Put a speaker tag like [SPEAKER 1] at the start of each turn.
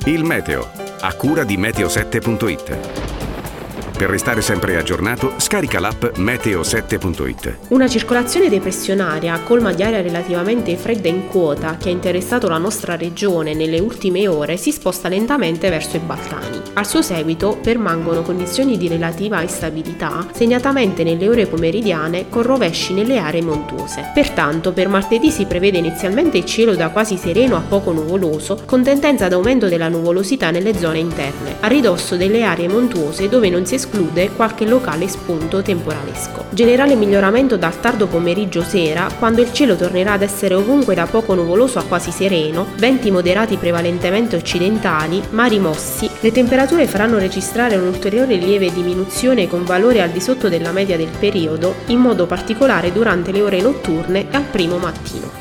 [SPEAKER 1] Il meteo, a cura di meteo7.it. Per restare sempre aggiornato, scarica l'app meteo7.it.
[SPEAKER 2] Una circolazione depressionaria, colma di aria relativamente fredda in quota, che ha interessato la nostra regione nelle ultime ore, si sposta lentamente verso i Balcani. Al suo seguito permangono condizioni di relativa instabilità, segnatamente nelle ore pomeridiane, con rovesci nelle aree montuose. Pertanto, per martedì si prevede inizialmente il cielo da quasi sereno a poco nuvoloso, con tendenza ad aumento della nuvolosità nelle zone interne, a ridosso delle aree montuose dove non si esclude qualche locale spunto temporalesco. Generale miglioramento dal tardo pomeriggio-sera, quando il cielo tornerà ad essere ovunque da poco nuvoloso a quasi sereno, venti moderati prevalentemente occidentali, mari mossi, le temperature faranno registrare un'ulteriore lieve diminuzione con valori al di sotto della media del periodo, in modo particolare durante le ore notturne e al primo mattino.